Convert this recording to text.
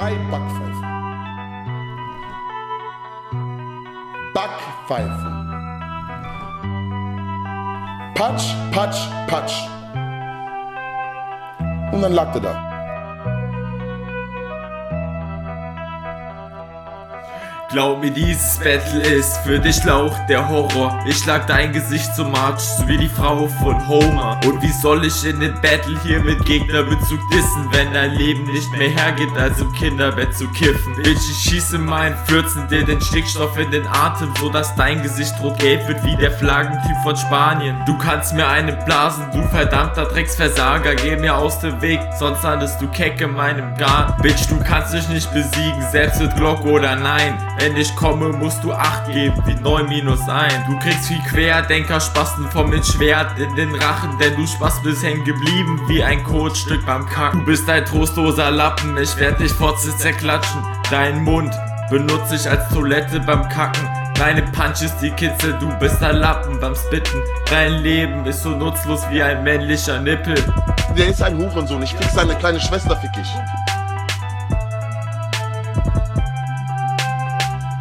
3 Backpfeifen. Backpfeifen. Patsch, patsch, patsch. Und dann lag er da. Glaub mir, dieses Battle ist für dich Lauch der Horror. Ich lag dein Gesicht zum March, so wie die Frau von Homer. Und wie soll ich in den Battle hier mit Gegnerbezug dissen, wenn dein Leben nicht mehr hergeht, als im Kinderbett zu kiffen? Bitch, ich schieße meinen Fürzen dir den Stickstoff in den Atem, so dass dein Gesicht rot-gelb wird wie der Flaggentyp von Spanien. Du kannst mir einen blasen, du verdammter Drecksversager. Geh mir aus dem Weg, sonst landest du keck in meinem Garn. Bitch, du kannst dich nicht besiegen, selbst mit Glock oder nein. Wenn ich komme, musst du 8 geben, wie 9 minus 1. Du kriegst wie Querdenker-Spasten vom mit Schwert in den Rachen, denn du Spaß bist hängen geblieben wie ein Kotstück beim Kacken. Du bist ein trostloser Lappen, ich werd dich fotze zerklatschen. Deinen Mund benutze ich als Toilette beim Kacken. Deine Punches, die Kitzel, du bist ein Lappen beim Spitten. Dein Leben ist so nutzlos wie ein männlicher Nippel. Der ist ein Hurensohn, ich fick seine kleine Schwester, fick ich.